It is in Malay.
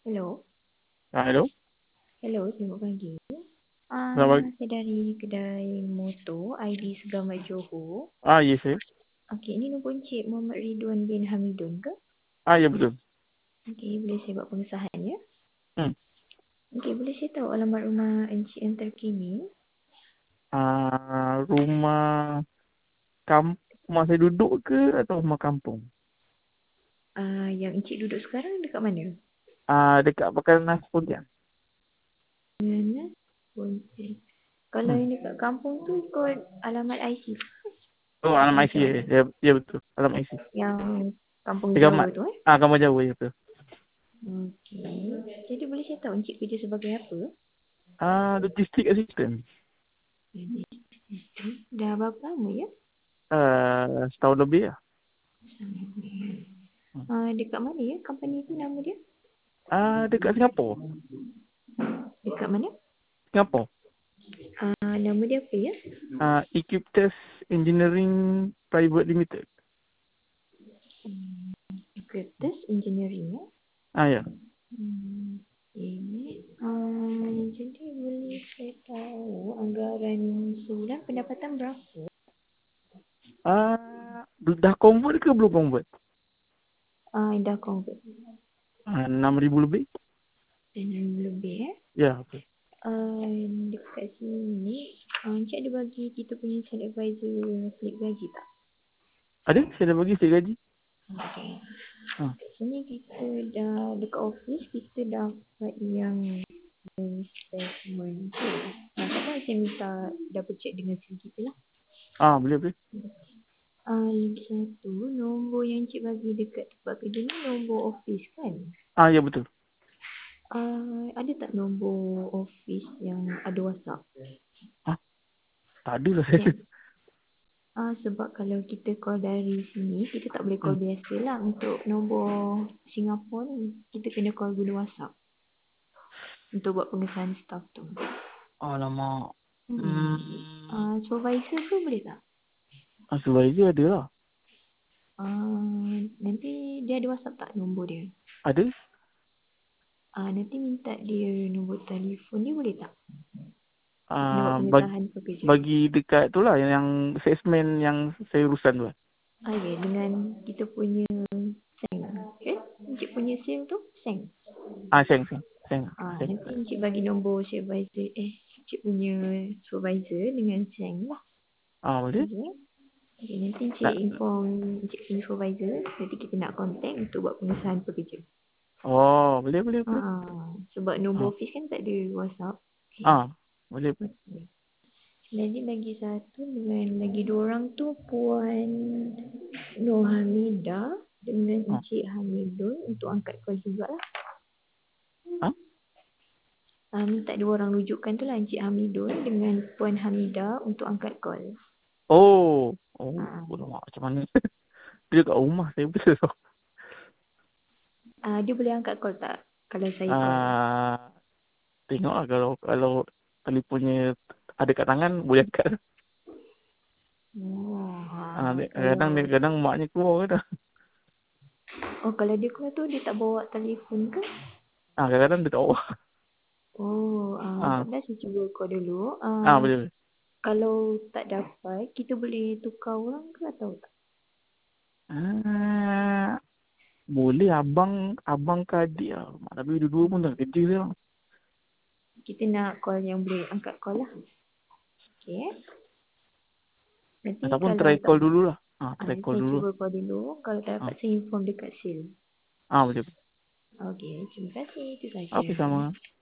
Hello. Hello. Hello, selamat pagi. Selamat. Saya dari kedai motor ID Segamat Johor. Ya saya. Okey, ini nombor Encik Muhammad Ridwan bin Hamidun ke? Ya betul. Okey, boleh saya buat pengesahan ya? Hmm. Okey, boleh saya tahu alamat rumah Encik yang terkini? Rumah rumah saya duduk ke atau rumah kampung? Yang Encik duduk sekarang dekat mana? Dekat Bakaran Nasi Pontian. Mana? Pontian. Kalau yang dekat kampung tu ikut alamat IC Oh, alamat IC macam mana? ya betul. Alamat IC. Yang kampung Dekat Jawa Mat. tu Kampung Jawa ya betul. Okey. Jadi boleh saya tahu Encik kerja sebagai apa? Logistik assistant. Dah berapa lama ya? Setahun lebih lah. Dekat mana ya company tu nama dia? Dekat Singapura. Dekat mana? Singapura. Nama dia apa ya? Equiptest Engineering Private Limited. Creators Engineering ya? Ya. Ini jadi boleh saya tahu anggaran sebulan pendapatan berapa? Dah convert ke belum convert? Dah convert. 6,000 lebih. 6 lebih Ya betul. Dekat sini Encik ada bagi kita punya child advisor slip gaji tak? Ada? Saya dah bagi saya gaji. Okay. Kat sini kita dah dekat office kita dapat yang statement tu. Takkan saya minta double check dengan sil kita lah. Boleh. Lagi satu, nombor yang Encik bagi dekat tempat kerja ni nombor office kan? Ya betul. Ada tak nombor office yang ada WhatsApp? Tak ada lah saya. Sebab kalau kita call dari sini, kita tak boleh call biasa lah. Untuk nombor Singapura ni, kita kena call guna WhatsApp. Untuk buat pengesahan staff tu. Alamak. Supervisor tu boleh tak? Supervisor ada lah. Nanti dia ada WhatsApp tak nombor dia? Ada? Nanti minta dia nombor telefon dia boleh tak? Nak buat Bagi, pengesahan pekerja. bagi dekat tu lah yang salesman yang saya urusan tu lah. Okay, dengan kita punya Seng. Okay? Encik punya sale tu Seng. Seng. Nanti Encik bagi nombor supervisor. Encik punya supervisor dengan Seng lah. Boleh? Okay, nanti Encik inform Encik punya supervisor. Nanti kita nak contact untuk buat pengesahan pekerja. Boleh. Sebab nombor office kan tak ada WhatsApp. Boleh. Jadi lagi satu dengan lagi dua orang tu Puan Nur Hamidah dengan Encik Hamidun untuk angkat call jugalah. Minta dua orang rujukan tu lah Encik Hamidun dengan Puan Hamidah untuk angkat call. Macam mana? Dia kat rumah saya betul. Dia boleh angkat call tak kalau saya call? Tengoklah kalau telefonnya ada kat tangan boleh angkat. Kadang maknya keluar ke dah. Kalau dia keluar tu dia tak bawa telefon ke? Kadang-kadang dia tak bawa. Tak apa saya cuba call dulu. Boleh. Kalau tak dapat kita boleh tukar orang ke atau tak? Boleh abang ke adik lah. Tapi dua-dua pun dah kerja sekarang. Kita nak call yang boleh angkat call lah. Okay. Nanti Ataupun kalau try tak, call dulu lah. Try call saya dulu. cuba call dulu. Kalau tak dapat saya inform dekat sale. Boleh. Okay, terima kasih. Itu saja. Apa sama?